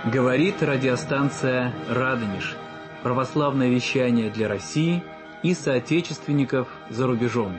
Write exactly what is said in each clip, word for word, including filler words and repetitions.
Говорит радиостанция «Радонеж». Православное вещание для России и соотечественников за рубежом.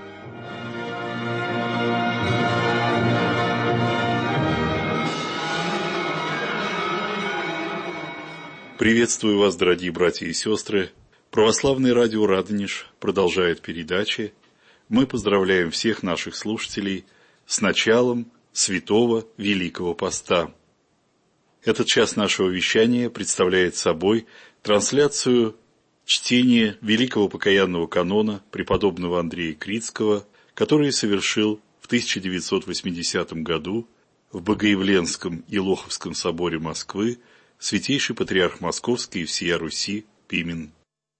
Приветствую вас, дорогие братья и сестры. Православное радио «Радонеж» продолжает передачи. Мы поздравляем всех наших слушателей с началом Святого Великого Поста. Этот час нашего вещания представляет собой трансляцию чтения Великого Покаянного канона преподобного Андрея Критского, который совершил в тысяча девятьсот восьмидесятом году в Богоявленском и Лоховском соборе Москвы Святейший Патриарх Московский и всея Руси Пимен.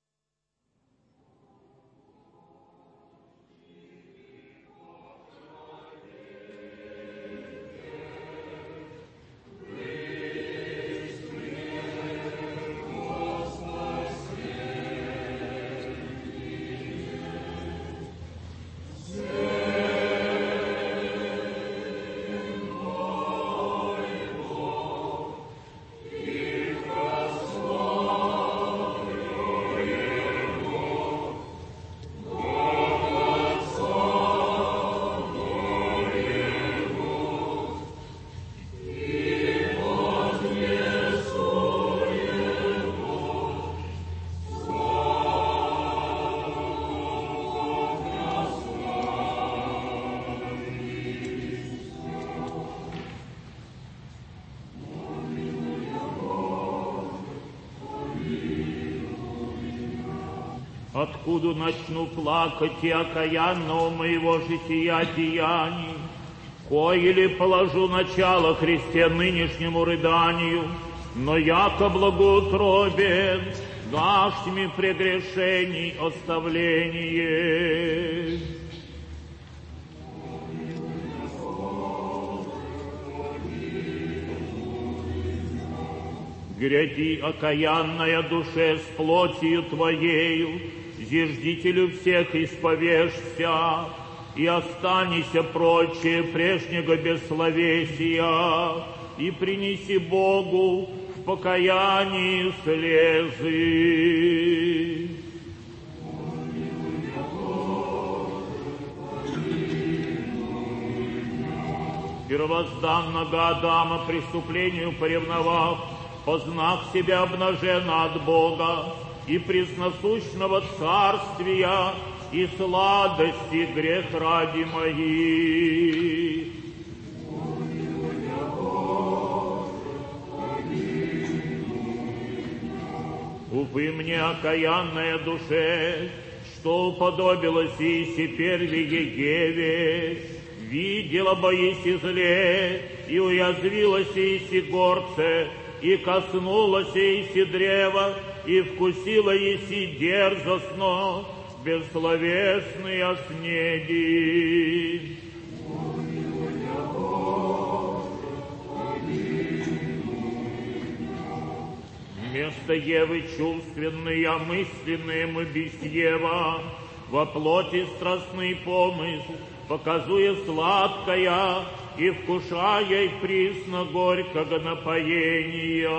Откуда начну плакать и окаянного моего жития деяний, коили положу начало Христе нынешнему рыданию, но яко благоутробен, дашь мне прегрешений оставление. Гряди, окаянная душе, с плотью Твоею, зиждителю всех исповешься, и останься прочее прежнего бессловесия, и принеси Богу в покаянии слезы. Первозданного Адама преступлению поревновав, познав себя обнаженно от Бога и пресносущного царствия и сладости грех ради моих. Увы мне, окаянная душе, что уподобилось Иси первой Егеве, видела боиси зле, и уязвилась Иси горце, и коснулась Иси древа, и вкусила Иси дерзостно, бессловесный оснеди. Вместо Евы чувственные, мысленные мы без Ева, во плоти страстный помысл, показуя сладкая, и вкушая присно горького напоения.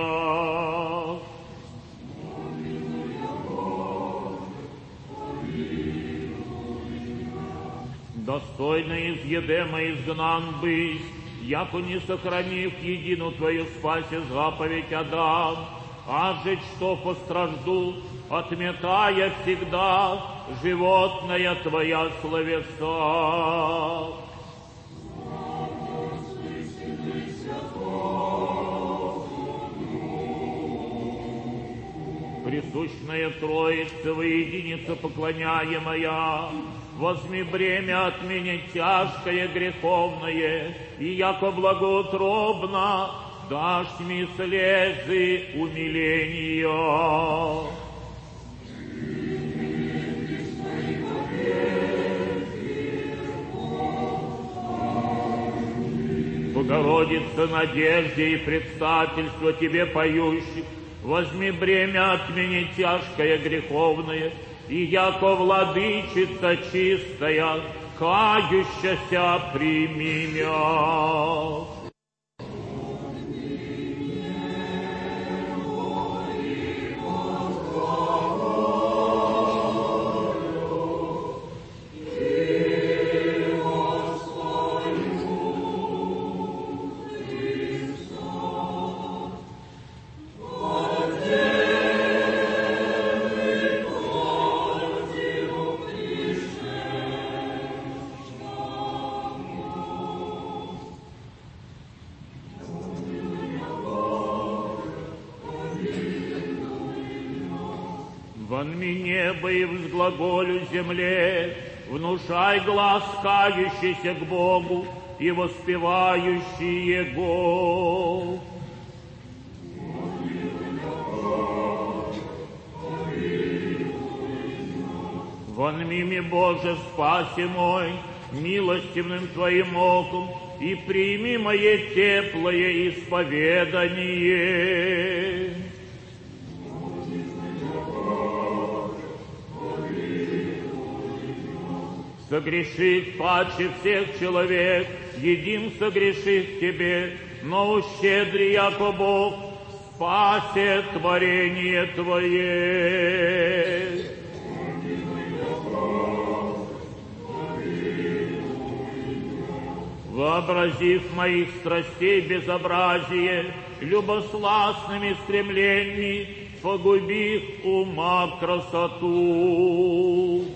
Достойно изъедема изгнан быть, яко не сохранив едину Твою спасе заповедь отдам, а же что постражду, отметая всегда животная Твоя словеса. Присущная Троица, воединица поклоняемая, возьми бремя от меня тяжкое, греховное, и яко благоутробно дашь мне слезы умиления. Богородица, надежде и предстательство Тебе поющих, возьми бремя от меня тяжкое, греховное, и яко владычица чистая, кающаяся прими меня. Вонми небо и взглаголю земле, внушай глаз кающийся к Богу и воспевающий Его. Вонми, Боже, спаси мой, милостивным Твоим оком, и прими мое теплое исповедание. Согрешит паче всех человек, едим согрешит Тебе, но ущедри, яко Бог, спасе творение Твое. Вообразив моих страстей безобразие, любосластными стремлениями, погубив ума красоту.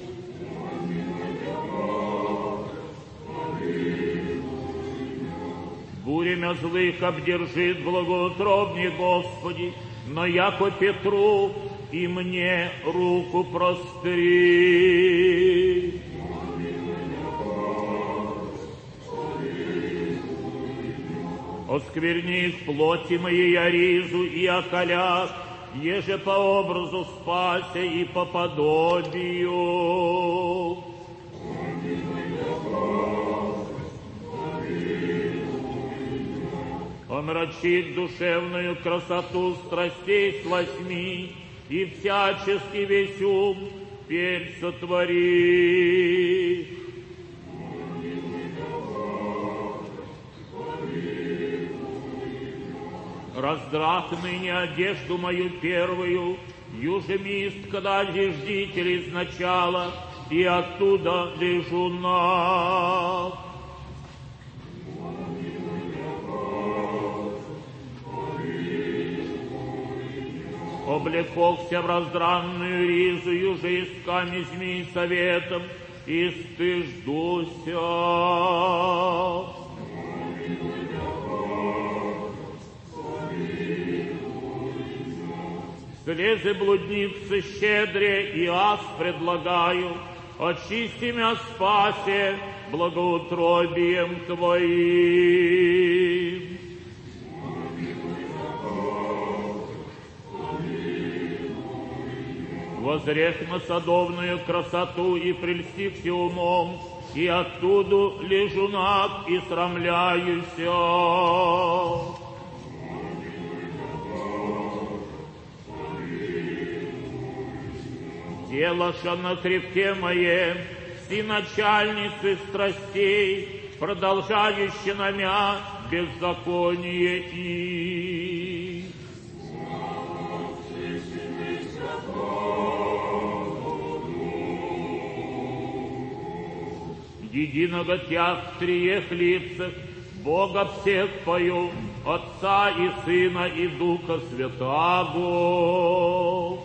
Буря злых обдержит благоутробнее, Господи, но яко Петру и мне руку простри. Оскверни их плоти моей оризу и околях, еже по образу спася и по подобию. Омрачит душевную красоту страстей с восьми, и всячески весь ум пель сотвори. Раздрах ныне одежду мою первую, юже мист, когда ждитель изначала, и оттуда лежу на. Облекохся в раздранную ризу, юже исками змей советом, и стыждуся. Слезы блудницы щедре и ас предлагаю, очисти мя спасе благоутробием Твоим. Возрех на садовную красоту и прельстився умом, и оттуда лежу наг и срамляюся. Тело ша на хребте моем, все начальницы страстей, продолжающие на мя беззаконие и. Единого Тя в триех лицах, Бога всех пою, Отца и Сына и Духа Святаго.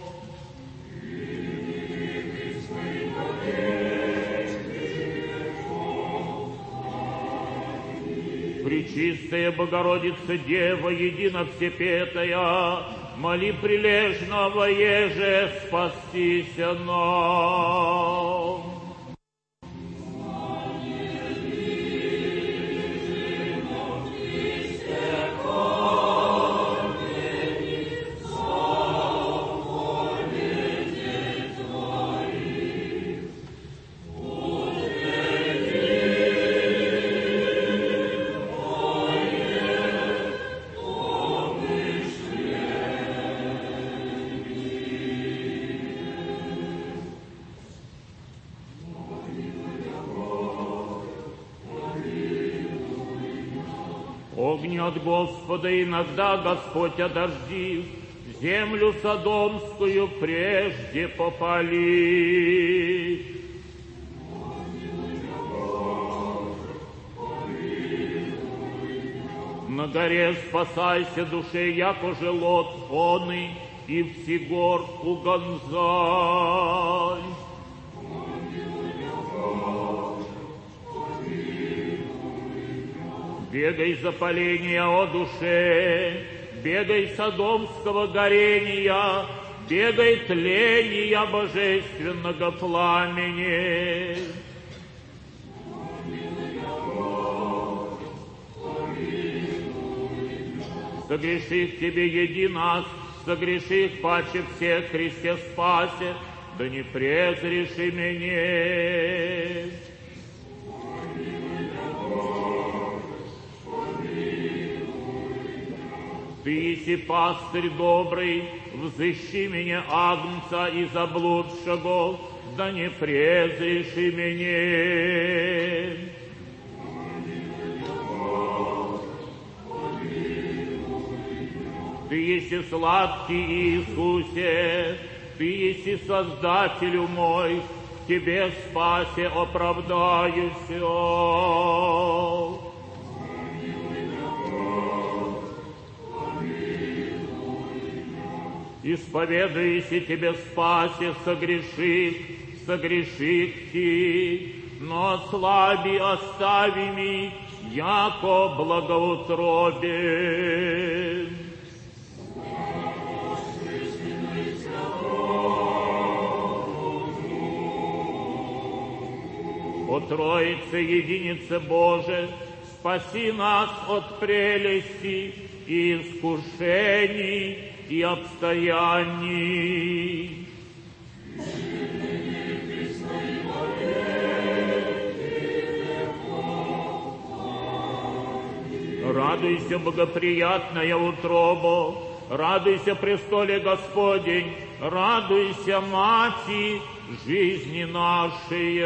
Пречистая Богородица Дева, едино всепетая, моли прилежного еже спастися нам. Огнет Господа иногда Господь одождив, землю содомскую прежде попали. На горе спасайся душе, яко же лот оный, и всегор угонзай. Бегай запаления о душе, бегай содомского горения, бегай тления божественного пламени. Согреших тебе еди нас, согреших паче всех Христе спасе, да не презреши меня. Ты еси пастырь добрый, взыщи меня агнца и заблудшего, да не презреши меня. Ты еси сладкий Иисусе, Ты еси Создателю мой, в Тебе спасе оправдаюся. Исповедуйся Тебе спасе, согреших, согреших Ти, но слаби остави ми, яко благоутробен. О Троице, Единице Боже, спаси нас от прелести и искушений и обстояний. Радуйся, благоприятная утроба, радуйся, престоле Господень, радуйся, Мати жизни нашей.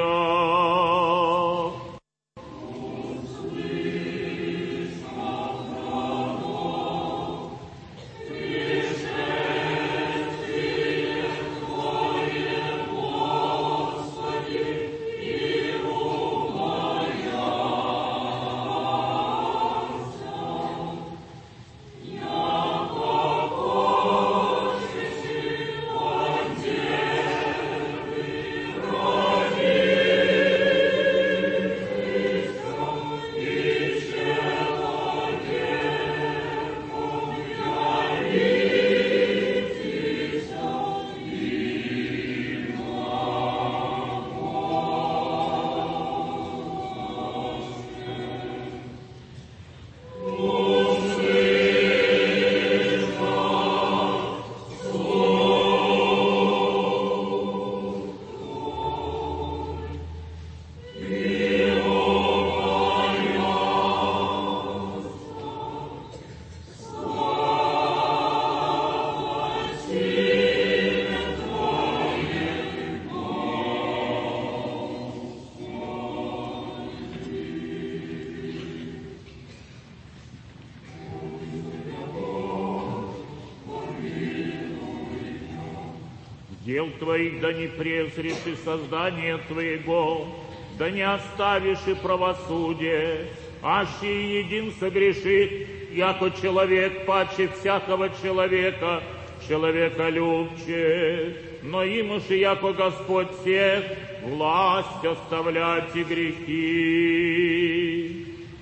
Дел Твоих да не презришь и создание Твоего, да не оставишь и правосудие, аще един согрешит, яко человек паче всякого человека, человека любче, но имуши, яко Господь всех, власть оставлять и грехи.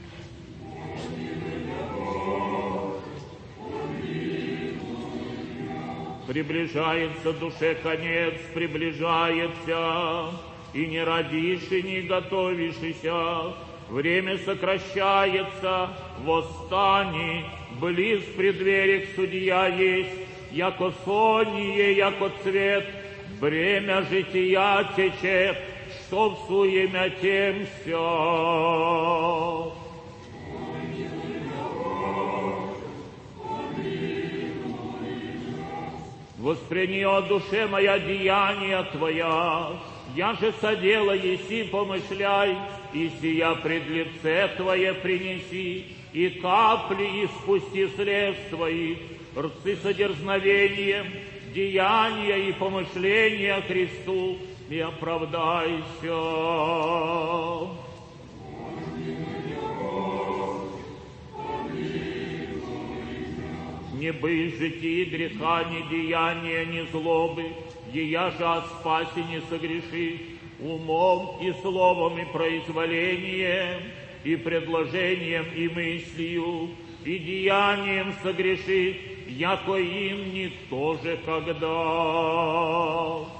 Приближается душе конец, приближается, и не родишь, и не готовишься. Время сокращается, восстани, близ преддверих судья есть, яко соние, яко цвет, бремя жития течет, что в суемя темся. Восприни, о душе моя, деяния Твоя, я же содела еси, помышляй, и сия пред лице Твое принеси, и капли испусти слез Твоих, рцы с одерзновением, деяния и помышления Христу, и оправдайся. Не бысь житии греха, ни деяния, ни злобы, ея же о спасе не согреши, умом и словом и произволением, и предложением и мыслью, и деянием согреши, яко им никто же когда.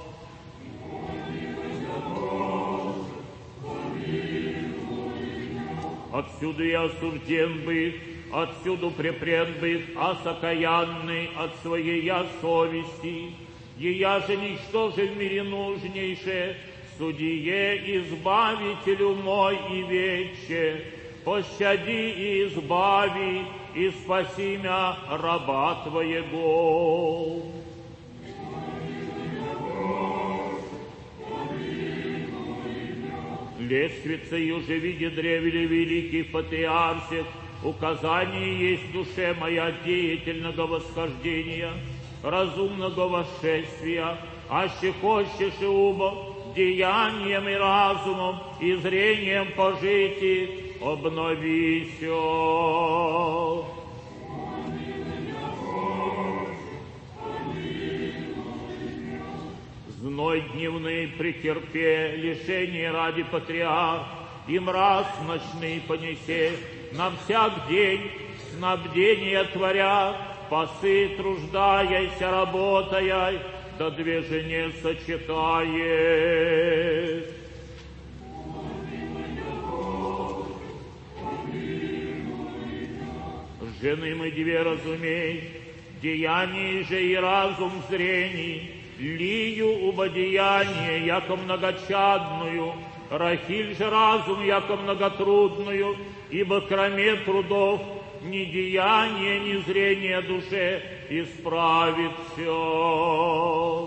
Отсюда и осужден быть, отсюда препред быть, а сокаянный от своей я совести, ея же ничто же в мире нужнейше, судье избавителю мой и вече, пощади и избави, и спаси мя раба Твоего. Лествица уже видит древле великих патриарсих, указание есть душе моя деятельного восхождения, разумного восшествия, аще хочешь и убо, деянием и разумом, и зрением пожити, обновися. Зной дневный претерпе, лишение ради патриарх, и мраз ночный понесе, на всяк день снабдение творя, пасы труждаяся, работая, да движение сочетает. Жены мы две разумей, деяний же и разум зрений, лию убодеяние, яко многочадную, рахиль же разум, яко многотрудную, ибо кроме трудов ни деяние, ни зрение душе исправит все.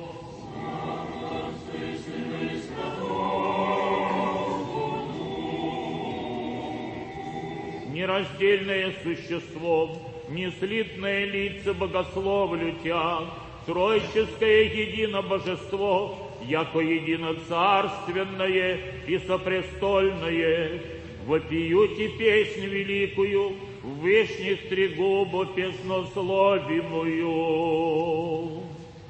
Нераздельное существом, неслитное лица богословлю Тя, троическое едино божество, яко едино царственное и сопрестольное, вопиюте песнь великую, в вышних тригубу песнословимую.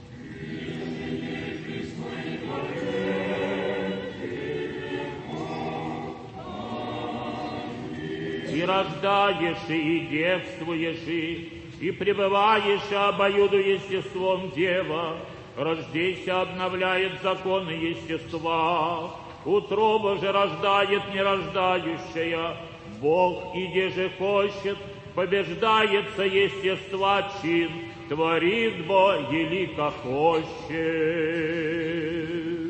И рождаешь, и девствуешь, и пребываешь обоюду естеством дева, рождейся обновляет законы естества, утроба же рождает нерождающая, Бог, иде же хочет, побеждается естества чин, творит бо, елика хочет.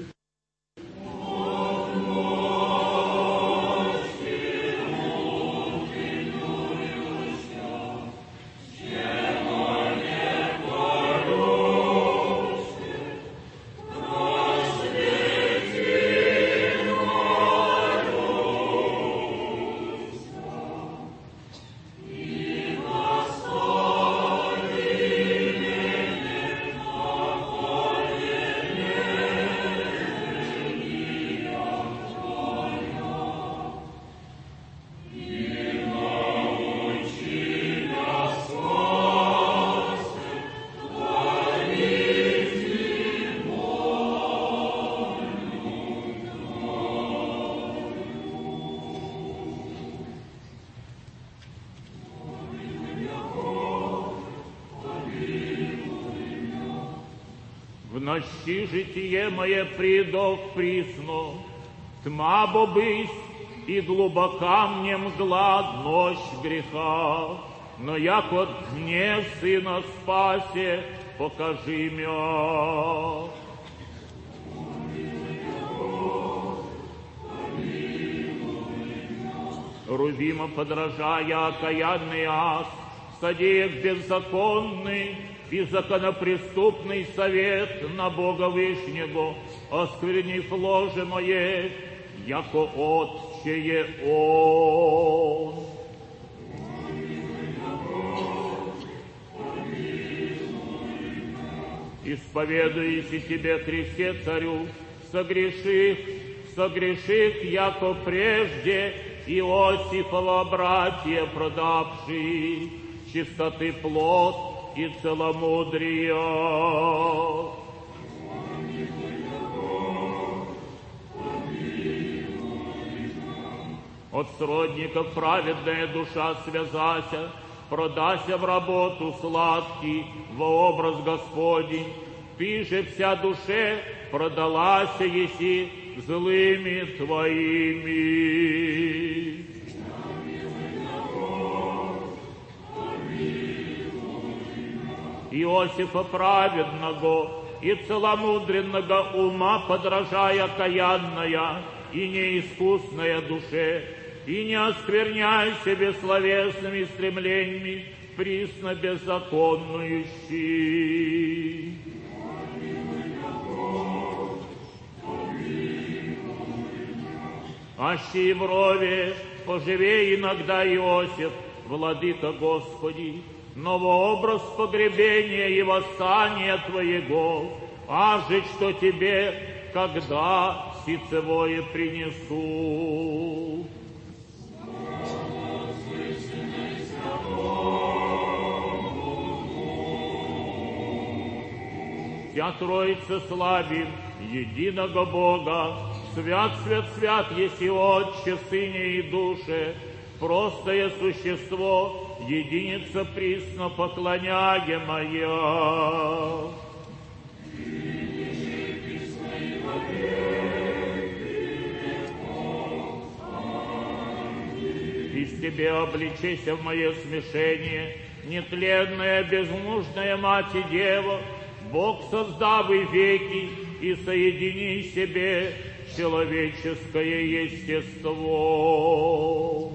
В ночи житие мое придох присно, тьма бобысь, и глубока мне мгла ночь греха, но як от дне сына спасе, покажи мя. Рувима подражая окаянный ас, содеях беззаконный, и законопреступный совет на Бога Вышнего, осквернив ложе мое, яко отчее он. Исповедуйся тебе, Христе Царю, согреших, согреших, яко прежде Иосифова братья продавши, чистоты плод и целомудрия. От сродников праведная душа связася, продася в работу сладкий во образ Господень. Ты же вся душе продалася еси злыми твоими. Иосифа праведного и целомудренного ума подражая окаянная и неискусная душе, и не оскверняй себе словесными стремлениями присно беззаконнующий. Аще и в рове поживей иногда, Иосиф, владыка Господи, новообраз погребения и восстания Твоего, аже что Тебе, когда сицевое принесу. Вся Троица славим единого Бога, свят, свят, свят, еси Отче, Сыне и Душе, простое существо, единица присно поклоняемая. Из Тебе обличайся в мое смешение, нетленная, безмужная Мать и Дева, Бог создавый веки, и соедини себе человеческое естество.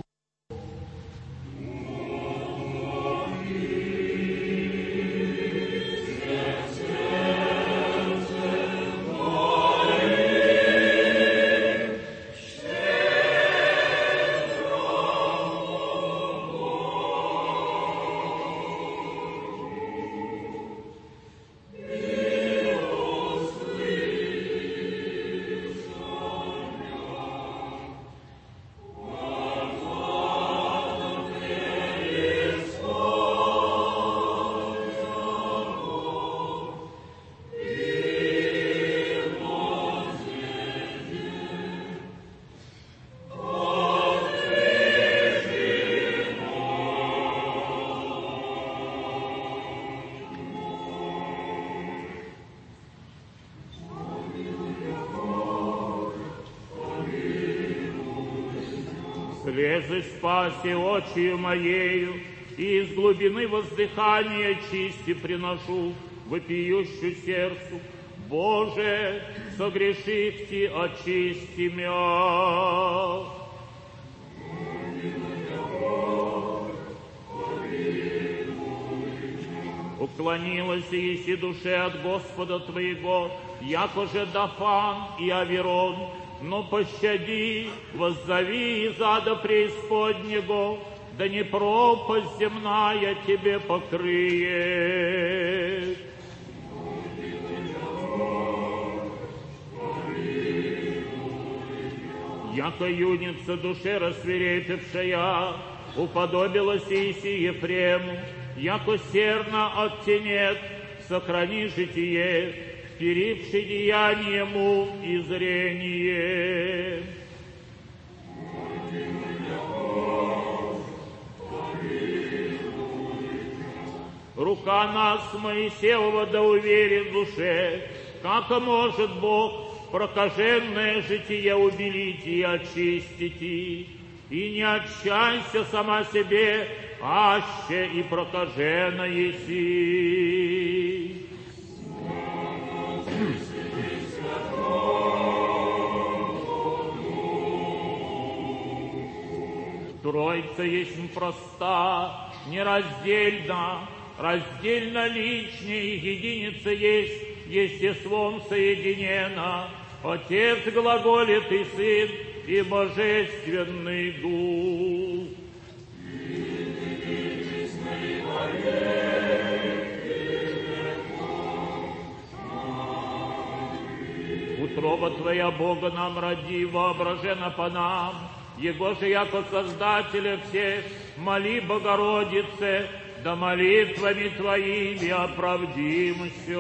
Слезы спаси очию моею, и из глубины воздыхания чисти приношу вопиющую сердцу. Боже, согрешивши, очисти мя. Уклонилась еси душе от Господа Твоего, яко же Дафан и Аверон, но пощади, воззови из ада преисподнего, да не пропасть земная тебе покрыет. Яко юница душе рассвирепевшая, уподобилась Иси Ефрему, яко серна оттенет, сохрани житие, вперивши деяниему и зрение. Рука нас, Моисеева, да уверит в душе, как может Бог прокаженное житие убелить и очистить, и не отчайся сама себе, аще и прокажена еси. Троица есть проста, нераздельна, раздельно личней, единица есть, естеством соединена. Отец глаголит и Сын, и Божественный Дух. Утроба Твоя, Бога, нам роди, воображена по нам, Его же, яко Создателя всех, моли, Богородице, да молитвами Твоими оправдимся.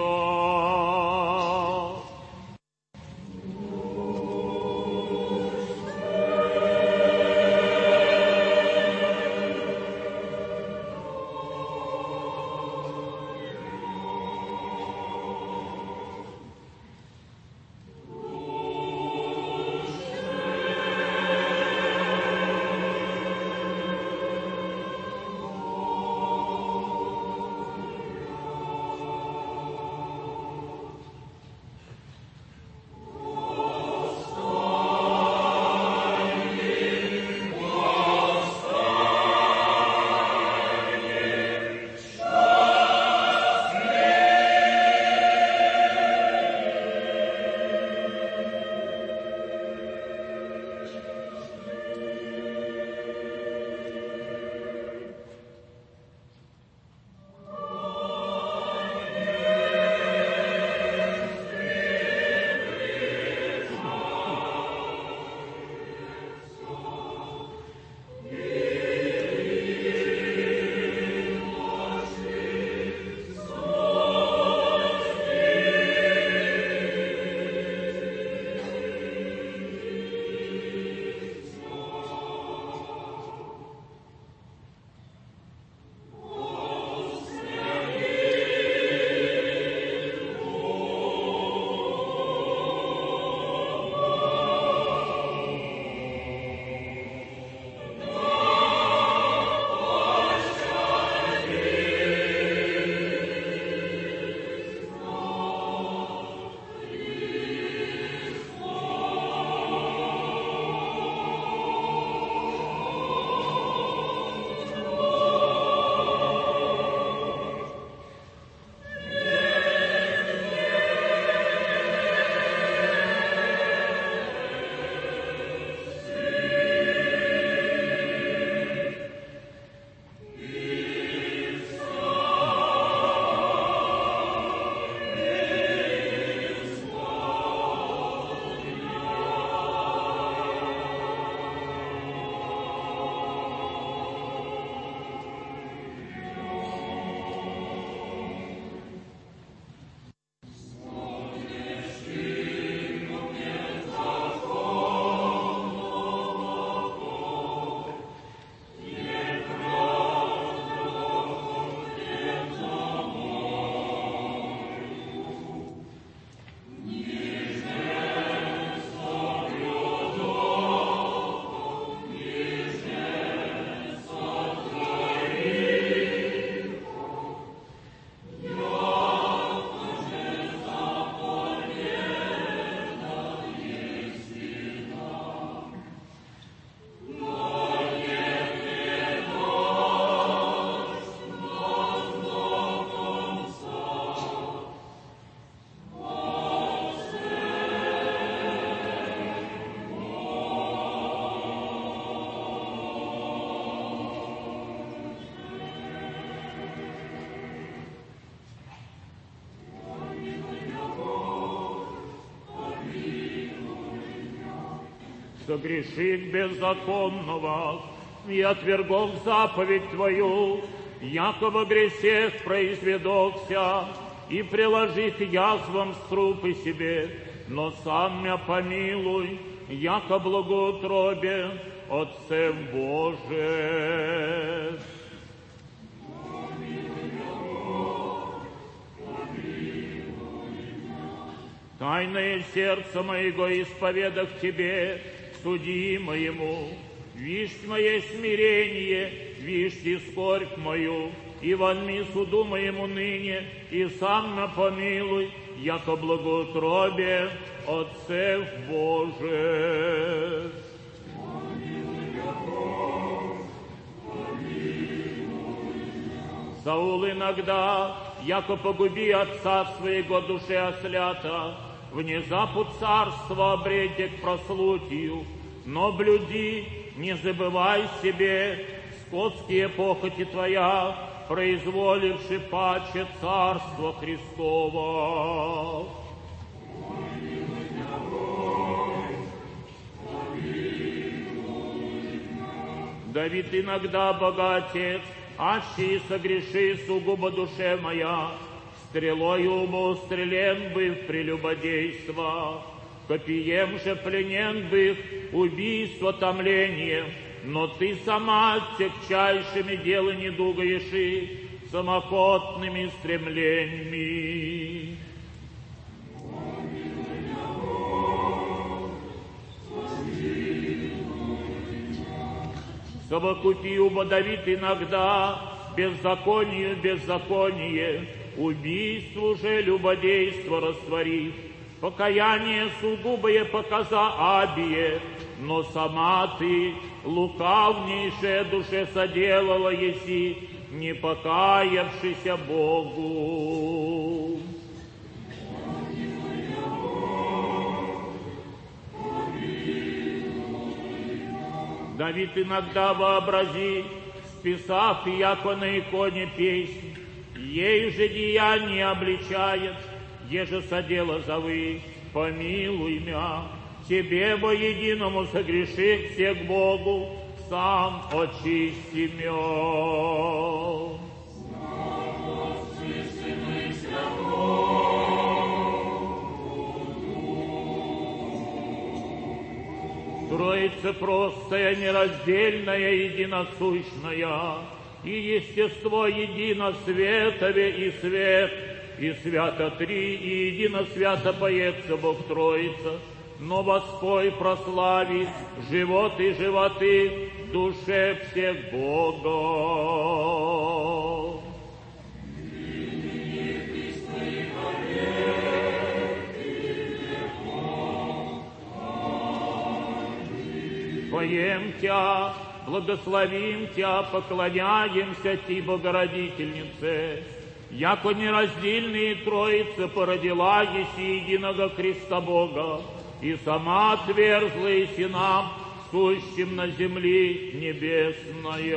согрешив беззаконного, и отвергов заповедь Твою, якобы грехах произведохся, и приложи к язвам струпы себе, но сам мя помилуй, яко благоутробе Отцев Боже. Тайное сердце моего исповедах Тебе, суди моему, вишь мое смирение, вишь и скорбь мою, и вонми суду моему ныне, и сам напомилуй, яко благоутробе Отцев Боже. Саул иногда, яко погуби отца своего душе ослята, внезапу царство обрети к прослутию, но блюди, не забывай себе, скотские похоти твоя, произволивши паче царство Христово. Давид иногда богатец, аще и согреши сугубо душе моя, стрелою умоустрелен быв прелюбодейства, копием же пленен быв убийство томлением, но ты сама тягчайшими делами недугаешь, самохотными стремлениями. Совокупи убо Давид иногда беззаконию беззаконие, убийству же любодейство растворив, покаяние сугубое показа Абие, но сама ты лукавнейшая душе соделала еси, не покаявшийся Богу. Давид иногда вообрази, списав яко на иконе песнь, ей же деяние обличает, еже содела зовы, помилуй мя, тебе воединому согреши всех Богу, сам очисти мя. Троица простая, нераздельная, единосущная, и естество едино светове и свет, и свято три, и едино свято поется Бог Троица, но воспой прослави живот и животы душе всех Бога. Поем Тя, благословим Тя, поклоняемся Ти, Богородительнице, яко нераздельные Троица породила еси единого Христа Бога, и сама отверзла еси нам, сущим на земли небесная.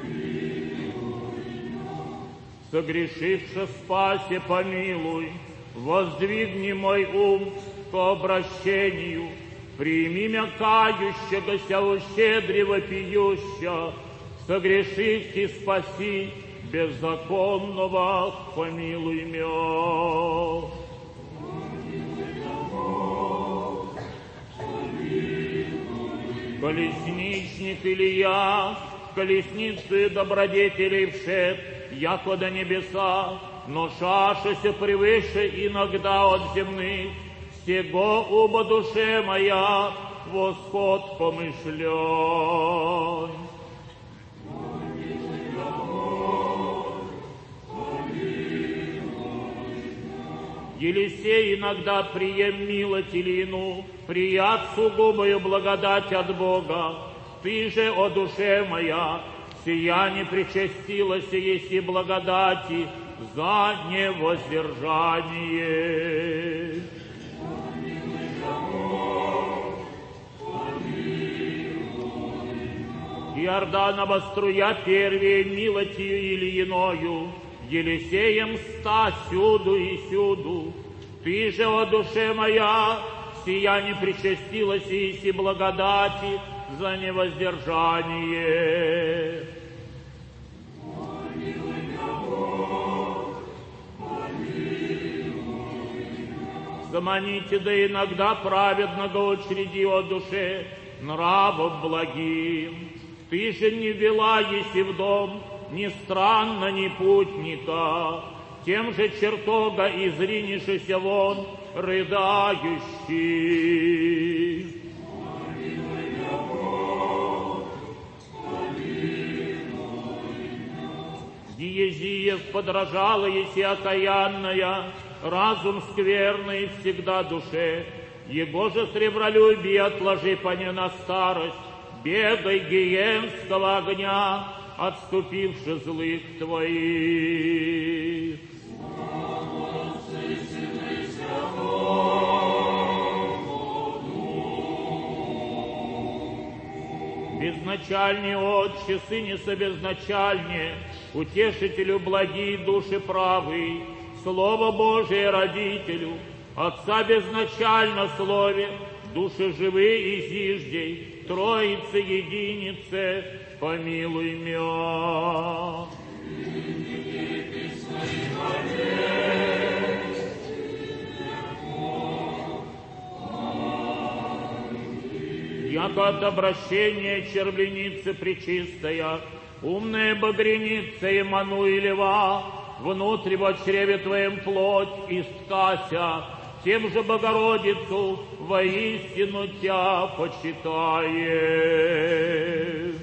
Согрешивши спаси помилуй, воздвигни мой ум к обращению, прими мя кающегося ущедрево пьюща, согрешить и спаси беззаконного, помилуй мя. Колесничник Илья, колесницы добродетелей вшед, яко до небеса, но шашася превыше иногда от земных, сего уба душе моя восход помышляй. Елисей иногда прием милость Илину, прият сугубою благодать от Бога. Ты же, о душе моя, сия не причастилась еси благодати за невоздержание. Иорданова струя первее милостью Ильиною, Елисеем ста сюду и сюду. Ты же, о душе моя, сия не причастилась еси благодати за невоздержание. Заманите да иногда праведного учреди, о душе, нравов благим. Ты же не вела еси в дом ни странно, ни путника, тем же чертога изринешися вон, рыдающий. Диезиев подражала еси окаянная, разум скверный всегда душе, его же сребролюбие отложи поне на старость, бегай гиенского огня, отступивши злых твоих. Безначальный Отче, Сыне собезначальне, утешителю благие души правый, Слово Божие родителю, Отца безначально слове, души живые и зиждей, Троице единице, помилуй мя. Яко от обращения червленицы пречистая, умная багреница Эммануилева, внутрь во чреве твоем плоть исткася, тем же Богородицу воистину тя почитаем.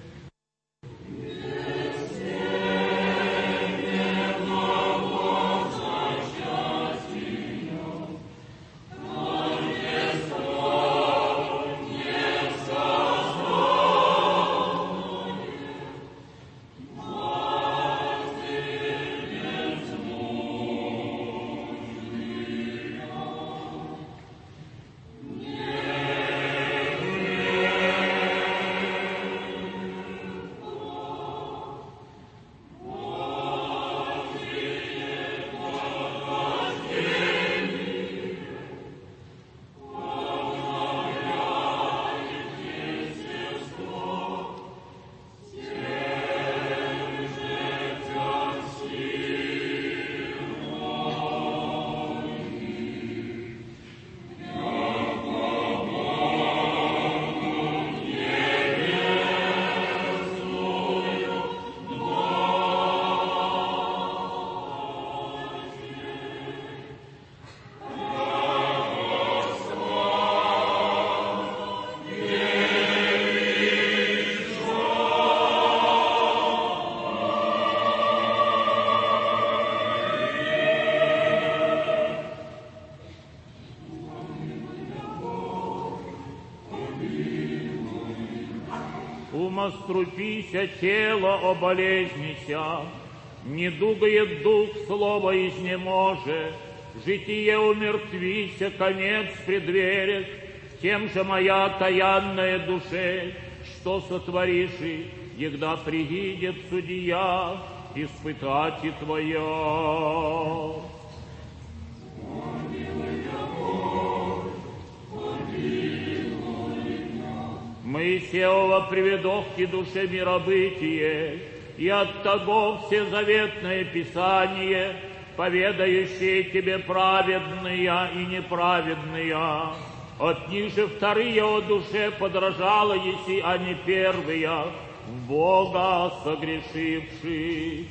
Умострупися тело оболезнися, недугает дух слово изнеможе, житие умертвися, конец предверит, тем же моя таянная душе, что сотвориши, егда приидет судья, испытати твоя. Моисеева приведовки душе миробытие, и от того всезаветное Писание, поведающие тебе праведные и неправедные. От них же вторые о душе подражала еси, а не первые, в Бога согрешивших.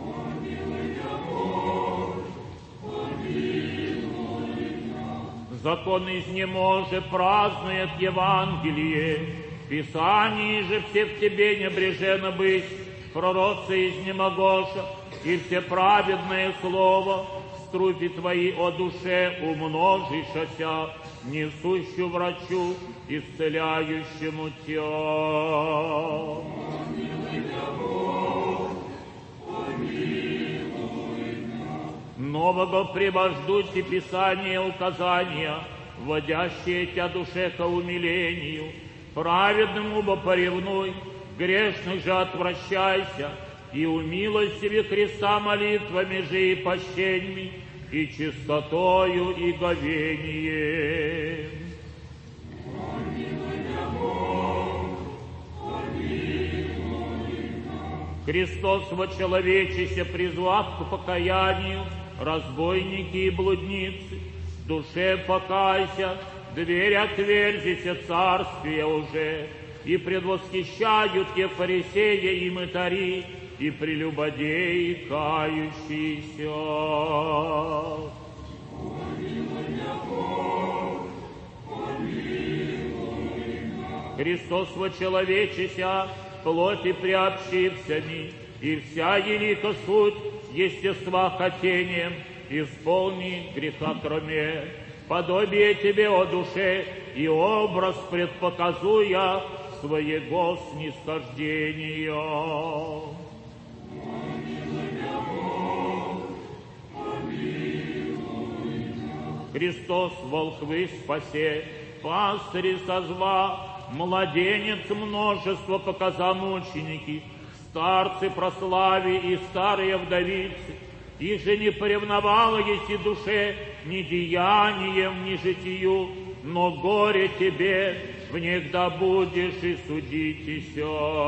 Закон изнеможе празднует Евангелие, Писание же все в тебе небрежено быть, пророцы изнемогоша, и все праведное слово в струпе твои о душе умножишася, несущу врачу, исцеляющему тебя. Нового привождуте Писание указания, вводящие тебя душе ко умилению. Праведному бо поревнуй, грешных же отвращайся, и умилостиви Христа молитвами же и пощеньми, и чистотою и говением. Христос вочеловечися, призвав к покаянию разбойники и блудницы, душе покайся, дверь отверзися царствия уже, и предвосхищают те фарисеи и мытари, и прелюбодеи кающиеся. Христос вочеловечися, плоти приобщився ми, и вся елика суть естества хотением, исполни греха кроме. Подобие тебе, о душе, и образ предпоказуя своего снисхождения. Христос волхвы спасе, пастыри созва, младенец множество показа мученики, старцы прослави и старые вдовицы, их же не поревновала еси душе ни деянием, ни житию, но горе тебе, в них да будешь и судитеся.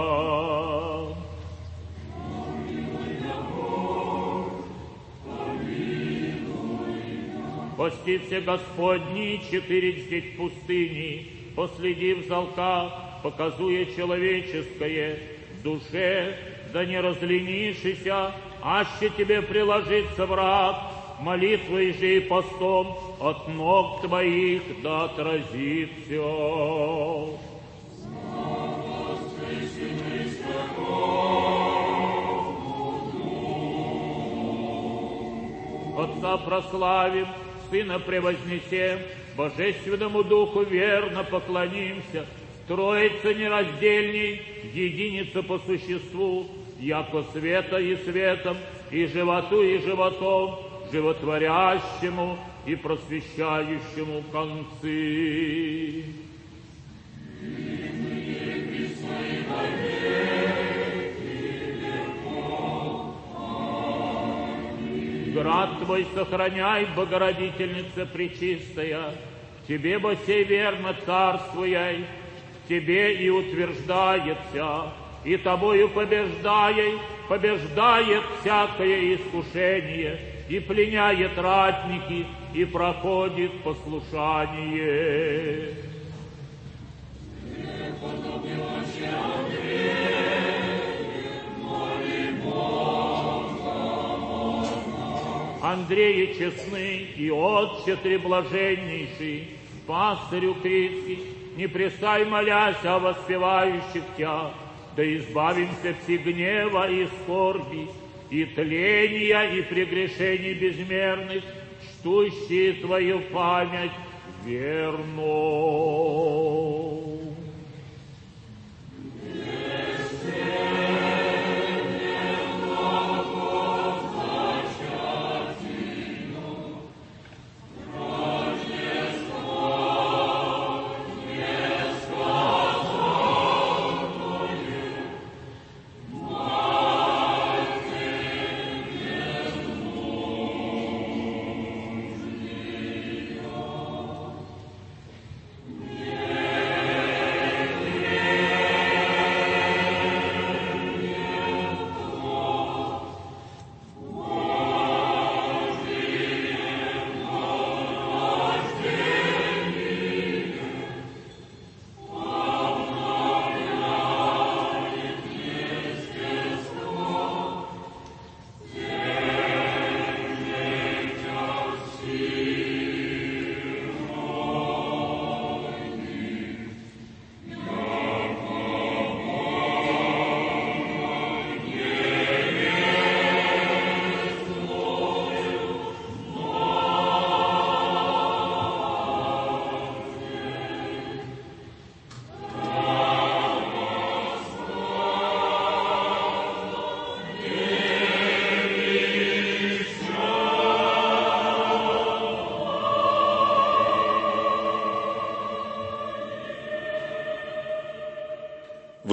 Постится Господний четыре здесь в пустыне, последив залка, показуя человеческое, душе, да не разленишься, аще тебе приложится враг, молитвой же и постом от ног твоих да отразится. Отца прославим, Сына превознесем, Божественному Духу верно поклонимся, Троица нераздельней, единица по существу, яко света и светом, и животу и животом, животворящему и просвещающему концы. Град твой сохраняй, Богородительница Пречистая, в тебе бо сей верно царствуяй, в тебе и утверждается, и тобою побеждает, побеждает всякое искушение, и пленяет ратники, и проходит послушание. Андрея честный и отче треблаженнейший, пастырю критский, не престай, молясь о воспевающих тебя, да избавимся все гнева и скорби, и тления, и прегрешений безмерных, чтущие твою память верну. Yeah.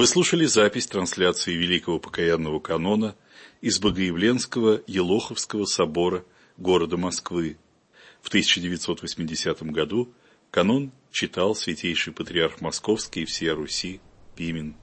Вы слушали запись трансляции Великого Покаянного канона из Богоявленского Елоховского собора города Москвы. В тысяча девятьсот восьмидесятом году канон читал святейший патриарх Московский и всея Руси Пимен.